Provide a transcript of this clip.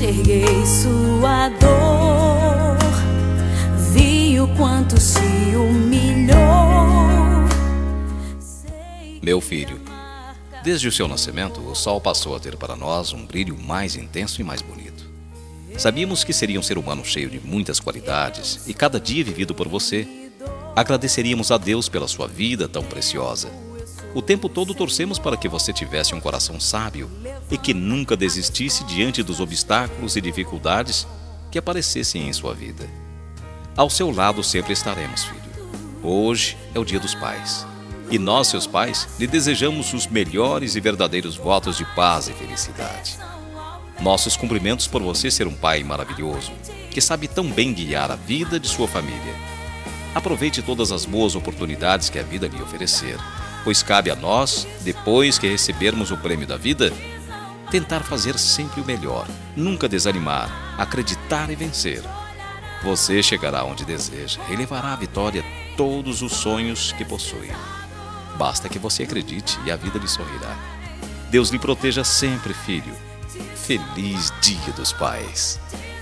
enxerguei sua dor, vi o quanto se humilhou. Meu filho, desde o seu nascimento, o sol passou a ter para nós um brilho mais intenso e mais bonito. Sabíamos que seria um ser humano cheio de muitas qualidades e cada dia vivido por você, agradeceríamos a Deus pela sua vida tão preciosa. O tempo todo torcemos para que você tivesse um coração sábio e que nunca desistisse diante dos obstáculos e dificuldades que aparecessem em sua vida. Ao seu lado sempre estaremos, filho. Hoje é o Dia dos Pais. E nós, seus pais, lhe desejamos os melhores e verdadeiros votos de paz e felicidade. Nossos cumprimentos por você ser um pai maravilhoso, que sabe tão bem guiar a vida de sua família. Aproveite todas as boas oportunidades que a vida lhe oferecer, pois cabe a nós, depois que recebermos o prêmio da vida, tentar fazer sempre o melhor, nunca desanimar, acreditar e vencer. Você chegará onde deseja e levará à vitória todos os sonhos que possui. Basta que você acredite e a vida lhe sorrirá. Deus lhe proteja sempre, filho. Feliz Dia dos Pais!